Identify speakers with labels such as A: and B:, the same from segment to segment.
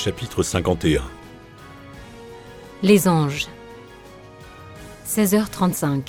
A: Chapitre 51.
B: Les anges. 16h35.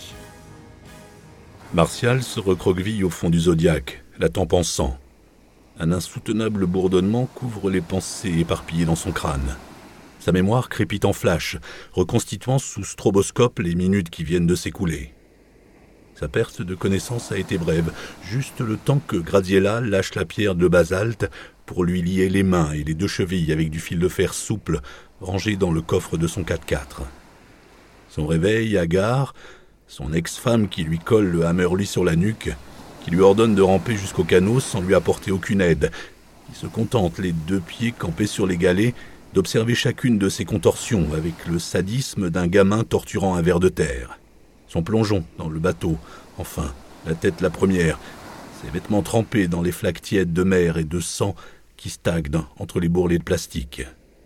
A: Martial se recroqueville au fond du zodiaque, la tempe en sang. Un insoutenable bourdonnement couvre les pensées éparpillées dans son crâne. Sa mémoire crépite en flash, reconstituant sous stroboscope les minutes qui viennent de s'écouler. Sa perte de connaissance a été brève, juste le temps que Graziella lâche la pierre de basalte pour lui lier les mains et les deux chevilles avec du fil de fer souple rangé dans le coffre de son 4x4. Son réveil hagard, son ex-femme qui lui colle le hammerly sur la nuque, qui lui ordonne de ramper jusqu'au canot sans lui apporter aucune aide, qui se contente, les deux pieds campés sur les galets, d'observer chacune de ses contorsions avec le sadisme d'un gamin torturant un ver de terre. Son plongeon dans le bateau, enfin, la tête la première, ses vêtements trempés dans les flaques tièdes de mer et de sang qui stagnent entre les bourrelets de plastique.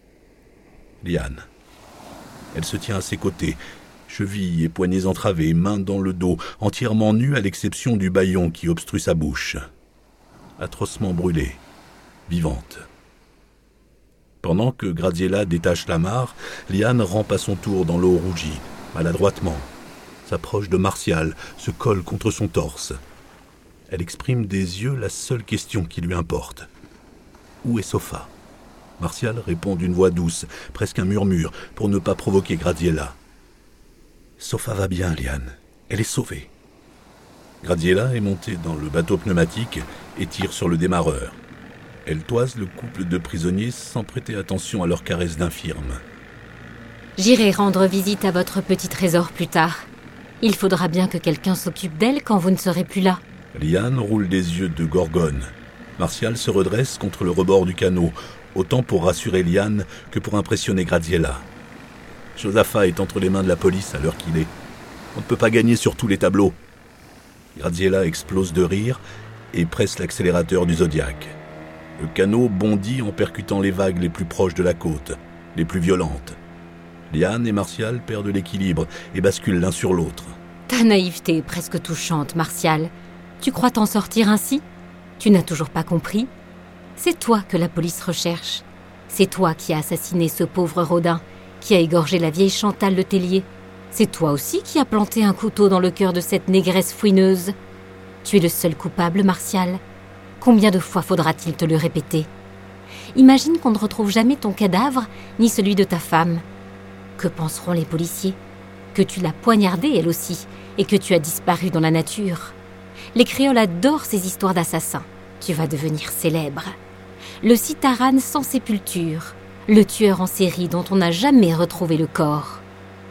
A: Liane. Elle se tient à ses côtés, chevilles et poignets entravés, mains dans le dos, entièrement nue à l'exception du bâillon qui obstrue sa bouche. Atrocement brûlée, vivante. Pendant que Graziella détache l'amarre, Liane rampe à son tour dans l'eau rougie, maladroitement. S'approche de Martial, se colle contre son torse. Elle exprime des yeux la seule question qui lui importe. Où est Sofa ? Martial répond d'une voix douce, presque un murmure, pour ne pas provoquer Graziella. Sofa va bien, Liane. Elle est sauvée. Graziella est montée dans le bateau pneumatique et tire sur le démarreur. Elle toise le couple de prisonniers sans prêter attention à leurs caresses d'infirme.
B: J'irai rendre visite à votre petit trésor plus tard. Il faudra bien que quelqu'un s'occupe d'elle quand vous ne serez plus là.
A: Liane roule des yeux de gorgone. Martial se redresse contre le rebord du canot, autant pour rassurer Liane que pour impressionner Graziella. Josaphat est entre les mains de la police à l'heure qu'il est. On ne peut pas gagner sur tous les tableaux. Graziella explose de rire et presse l'accélérateur du Zodiac. Le canot bondit en percutant les vagues les plus proches de la côte, les plus violentes. Liane et Martial perdent l'équilibre et basculent l'un sur l'autre.
B: Ta naïveté est presque touchante, Martial. Tu crois t'en sortir ainsi ? Tu n'as toujours pas compris ? C'est toi que la police recherche. C'est toi qui as assassiné ce pauvre Rodin, qui a égorgé la vieille Chantal Le Tellier. C'est toi aussi qui as planté un couteau dans le cœur de cette négresse fouineuse. Tu es le seul coupable, Martial. Combien de fois faudra-t-il te le répéter ? Imagine qu'on ne retrouve jamais ton cadavre, ni celui de ta femme. Que penseront les policiers ? Que tu l'as poignardée, elle aussi, et que tu as disparu dans la nature. Les créoles adorent ces histoires d'assassins. Tu vas devenir célèbre. Le Citharane sans sépulture, le tueur en série dont on n'a jamais retrouvé le corps.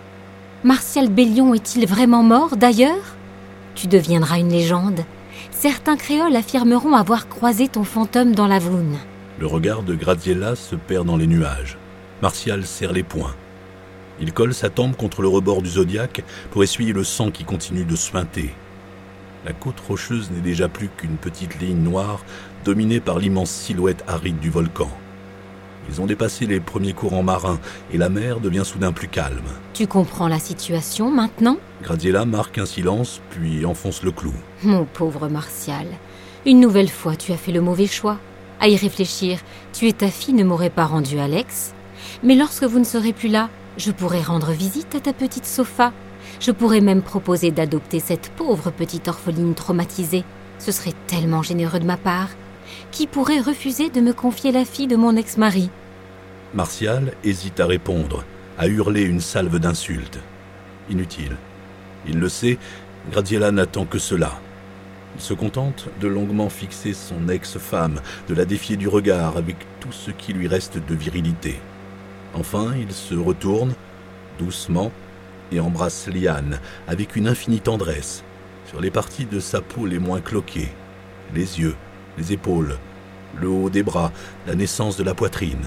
B: Martial Bellion est-il vraiment mort, d'ailleurs ? Tu deviendras une légende. Certains créoles affirmeront avoir croisé ton fantôme dans l'Avoune.
A: Le regard de Graziella se perd dans les nuages. Martial serre les poings. Il colle sa tempe contre le rebord du Zodiac pour essuyer le sang qui continue de suinter. La côte rocheuse n'est déjà plus qu'une petite ligne noire dominée par l'immense silhouette aride du volcan. Ils ont dépassé les premiers courants marins et la mer devient soudain plus calme.
B: Tu comprends la situation maintenant ?
A: Graziella marque un silence puis enfonce le clou.
B: Mon pauvre Martial, une nouvelle fois tu as fait le mauvais choix. À y réfléchir, tu et ta fille ne m'auraient pas rendu Alex. Mais lorsque vous ne serez plus là, je pourrai rendre visite à ta petite Sofa. Je pourrais même proposer d'adopter cette pauvre petite orpheline traumatisée. Ce serait tellement généreux de ma part. Qui pourrait refuser de me confier la fille de mon ex-mari ?
A: Martial hésite à répondre, à hurler une salve d'insultes. Inutile. Il le sait, Graziella n'attend que cela. Il se contente de longuement fixer son ex-femme, de la défier du regard avec tout ce qui lui reste de virilité. Enfin, il se retourne, doucement, et embrasse Liane avec une infinie tendresse, sur les parties de sa peau les moins cloquées, les yeux, les épaules, le haut des bras, la naissance de la poitrine.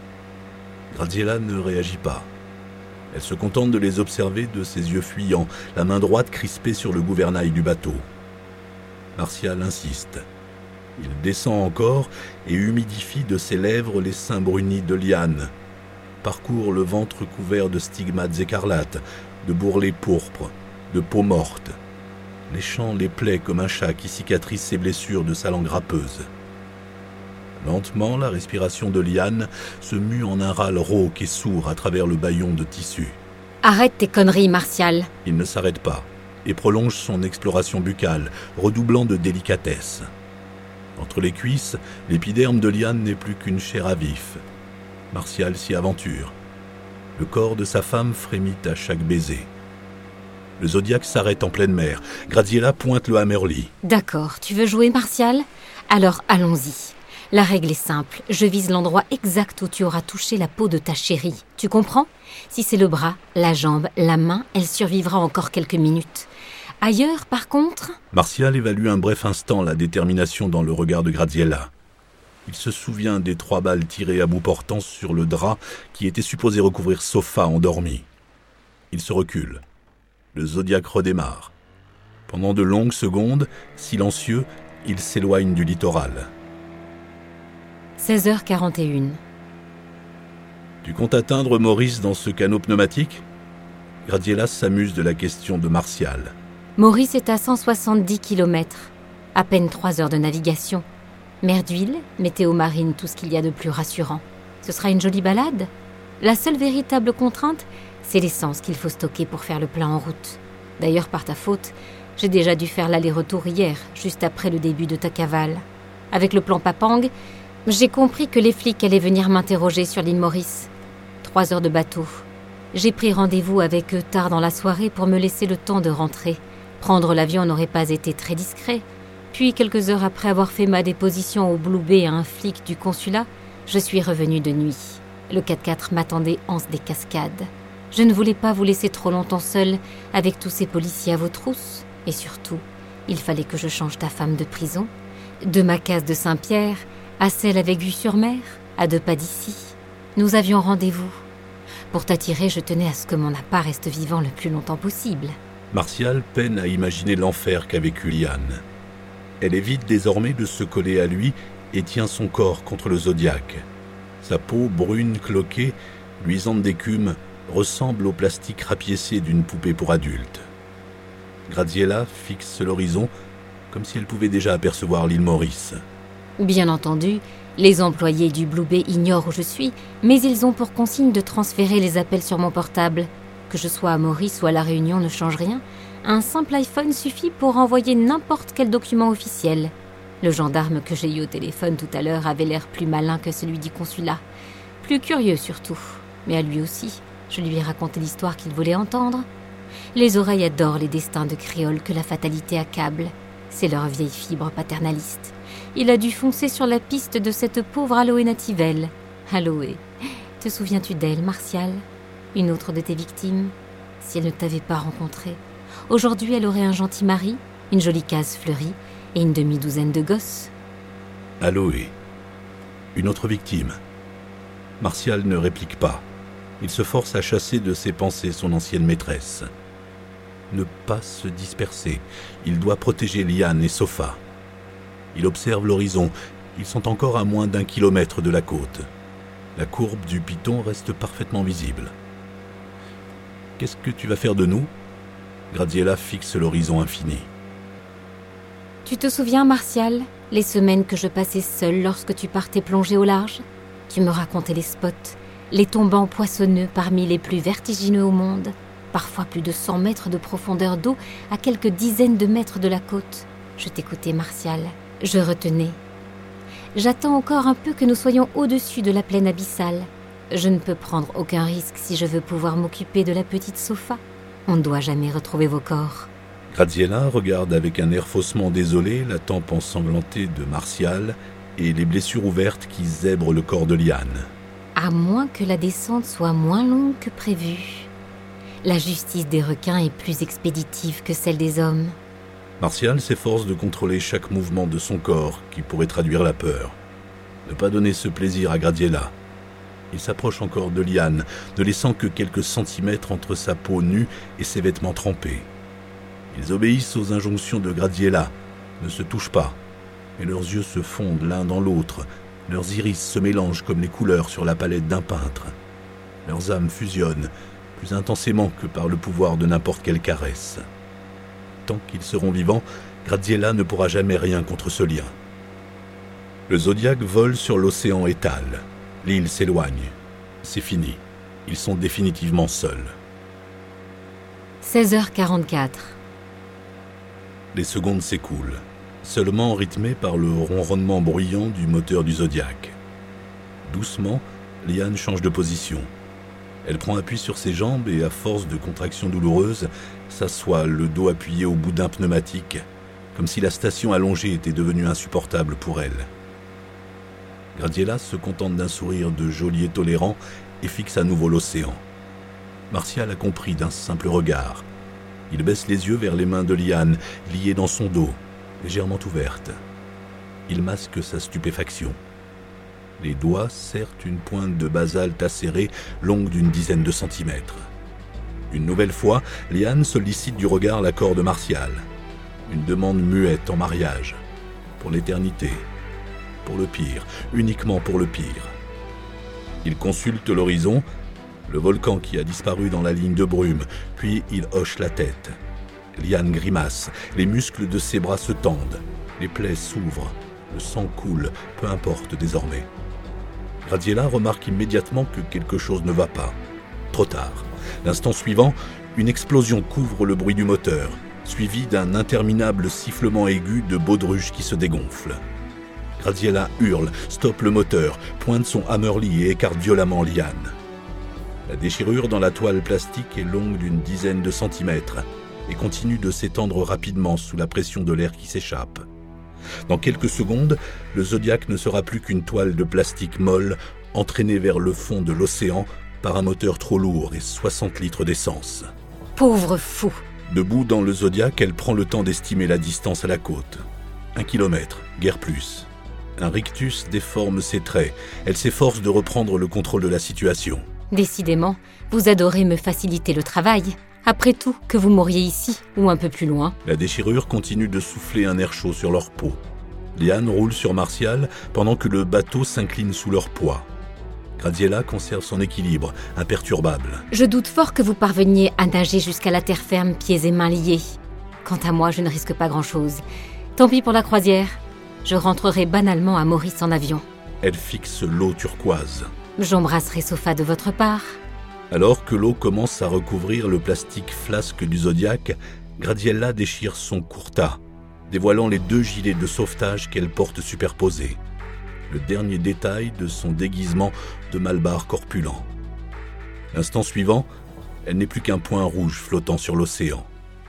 A: Graziella ne réagit pas. Elle se contente de les observer de ses yeux fuyants, la main droite crispée sur le gouvernail du bateau. Martial insiste. Il descend encore et humidifie de ses lèvres les seins brunis de Liane, parcourt le ventre couvert de stigmates écarlates, de bourrelets pourpres, de peau morte, léchant les plaies comme un chat qui cicatrise ses blessures de sa langue râpeuse. Lentement, la respiration de Liane se mue en un râle rauque et sourd à travers le bâillon de tissu.
B: Arrête tes conneries, Martial.
A: Il ne s'arrête pas et prolonge son exploration buccale, redoublant de délicatesse. Entre les cuisses, l'épiderme de Liane n'est plus qu'une chair à vif. Martial s'y aventure. Le corps de sa femme frémit à chaque baiser. Le Zodiac s'arrête en pleine mer. Graziella pointe le Hammerly.
B: D'accord, tu veux jouer, Martial? Alors allons-y. La règle est simple, je vise l'endroit exact où tu auras touché la peau de ta chérie. Tu comprends? Si c'est le bras, la jambe, la main, elle survivra encore quelques minutes. Ailleurs, par contre...
A: Martial évalue un bref instant la détermination dans le regard de Graziella. Il se souvient des 3 balles tirées à bout portant sur le drap qui était supposé recouvrir Sofa endormi. Il se recule. Le Zodiac redémarre. Pendant de longues secondes, silencieux, il s'éloigne du littoral.
B: 16h41.
A: Tu comptes atteindre Maurice dans ce canot pneumatique? Graziella s'amuse de la question de Martial.
B: Maurice est à 170 km. À peine 3 heures de navigation. Mer d'huile, météo marine, tout ce qu'il y a de plus rassurant. Ce sera une jolie balade. La seule véritable contrainte, c'est l'essence qu'il faut stocker pour faire le plein en route. D'ailleurs, par ta faute, j'ai déjà dû faire l'aller-retour hier, juste après le début de ta cavale. Avec le plan Papang, j'ai compris que les flics allaient venir m'interroger sur l'île Maurice. 3 heures de bateau. J'ai pris rendez-vous avec eux tard dans la soirée pour me laisser le temps de rentrer. Prendre l'avion n'aurait pas été très discret. Puis, quelques heures après avoir fait ma déposition au Blue Bay à un flic du consulat, je suis revenue de nuit. Le 4x4 m'attendait anse des cascades. Je ne voulais pas vous laisser trop longtemps seule avec tous ces policiers à vos trousses. Et surtout, il fallait que je change ta femme de prison. De ma case de Saint-Pierre à celle avec vue sur mer, à 2 pas d'ici. Nous avions rendez-vous. Pour t'attirer, je tenais à ce que mon appât reste vivant le plus longtemps possible.
A: Martial peine à imaginer l'enfer qu'a vécu Liane. Elle évite désormais de se coller à lui et tient son corps contre le Zodiac. Sa peau brune cloquée, luisante d'écume, ressemble au plastique rapiécé d'une poupée pour adultes. Graziella fixe l'horizon comme si elle pouvait déjà apercevoir l'île Maurice.
B: Bien entendu, les employés du Blue Bay ignorent où je suis, mais ils ont pour consigne de transférer les appels sur mon portable. Que je sois à Maurice ou à La Réunion ne change rien. Un simple iPhone suffit pour envoyer n'importe quel document officiel. Le gendarme que j'ai eu au téléphone tout à l'heure avait l'air plus malin que celui du consulat. Plus curieux surtout. Mais à lui aussi, je lui ai raconté l'histoire qu'il voulait entendre. Les oreilles adorent les destins de créoles que la fatalité accable. C'est leur vieille fibre paternaliste. Il a dû foncer sur la piste de cette pauvre Aloé Nativelle. Aloé, te souviens-tu d'elle, Martial? Une autre de tes victimes? Si elle ne t'avait pas rencontré, aujourd'hui elle aurait un gentil mari, une jolie case fleurie et une demi-douzaine de gosses.
A: Aloé. Une autre victime. Martial ne réplique pas. Il se force à chasser de ses pensées son ancienne maîtresse. Ne pas se disperser. Il doit protéger Liane et Sofa. Il observe l'horizon. Ils sont encore à moins d'1 kilomètre de la côte. La courbe du Piton reste parfaitement visible. Qu'est-ce que tu vas faire de nous? Graziella fixe l'horizon infini.
B: Tu te souviens, Martial, les semaines que je passais seule lorsque tu partais plonger au large? Tu me racontais les spots, les tombants poissonneux parmi les plus vertigineux au monde, parfois plus de 100 mètres de profondeur d'eau à quelques dizaines de mètres de la côte. Je t'écoutais, Martial. Je retenais. J'attends encore un peu que nous soyons au-dessus de la plaine abyssale. Je ne peux prendre aucun risque si je veux pouvoir m'occuper de la petite Sofa. On ne doit jamais retrouver vos corps.
A: Graziella regarde avec un air faussement désolé la tempe ensanglantée de Martial et les blessures ouvertes qui zèbrent le corps de Liane.
B: À moins que la descente soit moins longue que prévu. La justice des requins est plus expéditive que celle des hommes.
A: Martial s'efforce de contrôler chaque mouvement de son corps qui pourrait traduire la peur. Ne pas donner ce plaisir à Graziella. Il s'approche encore de Liane, ne laissant que quelques centimètres entre sa peau nue et ses vêtements trempés. Ils obéissent aux injonctions de Graziella, ne se touchent pas, mais leurs yeux se fondent l'un dans l'autre, leurs iris se mélangent comme les couleurs sur la palette d'un peintre. Leurs âmes fusionnent, plus intensément que par le pouvoir de n'importe quelle caresse. Tant qu'ils seront vivants, Graziella ne pourra jamais rien contre ce lien. Le Zodiac vole sur l'océan étale. L'île s'éloigne. C'est fini. Ils sont définitivement seuls.
B: 16h44.
A: Les secondes s'écoulent, seulement rythmées par le ronronnement bruyant du moteur du Zodiac. Doucement, Liane change de position. Elle prend appui sur ses jambes et, à force de contractions douloureuses, s'assoit, le dos appuyé au bout d'un pneumatique, comme si la station allongée était devenue insupportable pour elle. Gradiela se contente d'un sourire de geôlier tolérant et fixe à nouveau l'océan. Martial a compris d'un simple regard. Il baisse les yeux vers les mains de Liane, liées dans son dos, légèrement ouvertes. Il masque sa stupéfaction. Les doigts serrent une pointe de basalte acérée, longue d'une dizaine de centimètres. Une nouvelle fois, Liane sollicite du regard l'accord de Martial. Une demande muette en mariage. Pour l'éternité. Pour le pire. Uniquement pour le pire. Il consulte l'horizon, le volcan qui a disparu dans la ligne de brume, puis il hoche la tête. Liane grimace, les muscles de ses bras se tendent, les plaies s'ouvrent, le sang coule, peu importe désormais. Gradiela remarque immédiatement que quelque chose ne va pas. Trop tard. L'instant suivant, une explosion couvre le bruit du moteur, suivi d'un interminable sifflement aigu de baudruche qui se dégonfle. Gradiela hurle, stoppe le moteur, pointe son hammerly et écarte violemment Liane. La déchirure dans la toile plastique est longue d'une dizaine de centimètres et continue de s'étendre rapidement sous la pression de l'air qui s'échappe. Dans quelques secondes, le Zodiac ne sera plus qu'une toile de plastique molle entraînée vers le fond de l'océan par un moteur trop lourd et 60 litres d'essence.
B: Pauvre fou!
A: Debout dans le Zodiac, elle prend le temps d'estimer la distance à la côte. 1 kilomètre, guère plus. Un rictus déforme ses traits. Elle s'efforce de reprendre le contrôle de la situation.
B: Décidément, vous adorez me faciliter le travail. Après tout, que vous mouriez ici ou un peu plus loin.
A: La déchirure continue de souffler un air chaud sur leur peau. Liane roule sur Martial pendant que le bateau s'incline sous leur poids. Gradiela conserve son équilibre, imperturbable.
B: Je doute fort que vous parveniez à nager jusqu'à la terre ferme, pieds et mains liés. Quant à moi, je ne risque pas grand-chose. Tant pis pour la croisière. Je rentrerai banalement à Maurice en avion.
A: Elle fixe l'eau turquoise.
B: J'embrasserai Sofa de votre part.
A: Alors que l'eau commence à recouvrir le plastique flasque du Zodiac, Gradiela déchire son kurta, dévoilant les 2 gilets de sauvetage qu'elle porte superposés. Le dernier détail de son déguisement de malbar corpulent. L'instant suivant, elle n'est plus qu'un point rouge flottant sur l'océan.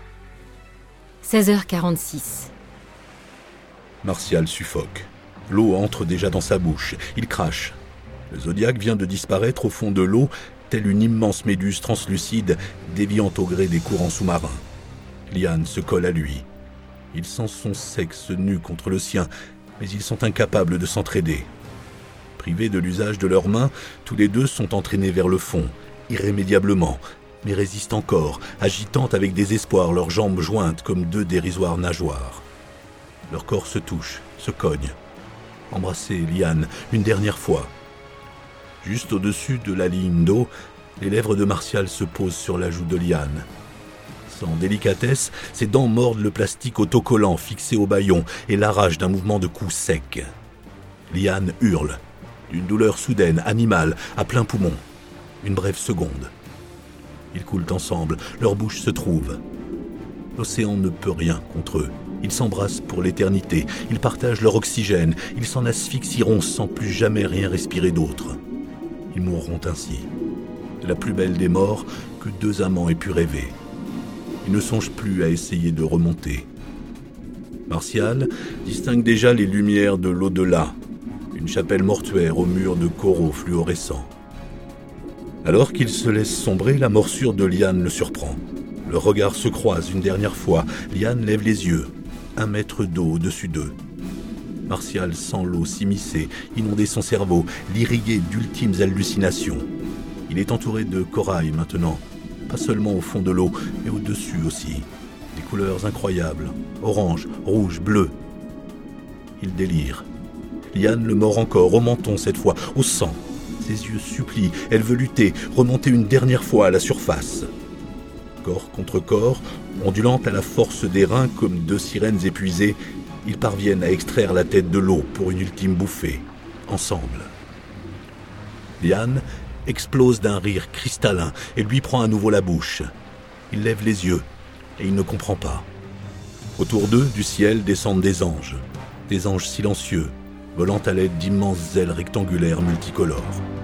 B: 16h46.
A: Martial suffoque. L'eau entre déjà dans sa bouche. Il crache. Le Zodiac vient de disparaître au fond de l'eau, telle une immense méduse translucide déviant au gré des courants sous-marins. Liane se colle à lui. Ils sent son sexe nu contre le sien, mais ils sont incapables de s'entraider. Privés de l'usage de leurs mains, tous les deux sont entraînés vers le fond, irrémédiablement, mais résistent encore, agitant avec désespoir leurs jambes jointes comme 2 dérisoires nageoires. Leurs corps se touchent, se cognent. Embrasser Liane une dernière fois. Juste au-dessus de la ligne d'eau, les lèvres de Martial se posent sur la joue de Liane. Sans délicatesse, ses dents mordent le plastique autocollant fixé au bâillon et l'arrachent d'un mouvement de coups secs. Liane hurle, d'une douleur soudaine, animale, à plein poumon. Une brève seconde. Ils coulent ensemble, leurs bouches se trouvent. L'océan ne peut rien contre eux. Ils s'embrassent pour l'éternité, ils partagent leur oxygène, ils s'en asphyxieront sans plus jamais rien respirer d'autre. Ils mourront ainsi, de la plus belle des morts que 2 amants aient pu rêver. Ils ne songent plus à essayer de remonter. Martial distingue déjà les lumières de l'au-delà, une chapelle mortuaire aux murs de coraux fluorescents. Alors qu'il se laisse sombrer, la morsure de Liane le surprend. Leurs regards se croisent une dernière fois. Liane lève les yeux, 1 mètre d'eau au-dessus d'eux. Martial sent l'eau s'immiscer, inonder son cerveau, l'irriguer d'ultimes hallucinations. Il est entouré de corail maintenant, pas seulement au fond de l'eau, mais au-dessus aussi. Des couleurs incroyables, orange, rouge, bleu. Il délire. Liane le mord encore, au menton cette fois, au sang. Ses yeux supplient, elle veut lutter, remonter une dernière fois à la surface. Corps contre corps, ondulante à la force des reins comme 2 sirènes épuisées, ils parviennent à extraire la tête de l'eau pour une ultime bouffée, ensemble. Liane explose d'un rire cristallin et lui prend à nouveau la bouche. Il lève les yeux et il ne comprend pas. Autour d'eux, du ciel, descendent des anges silencieux, volant à l'aide d'immenses ailes rectangulaires multicolores.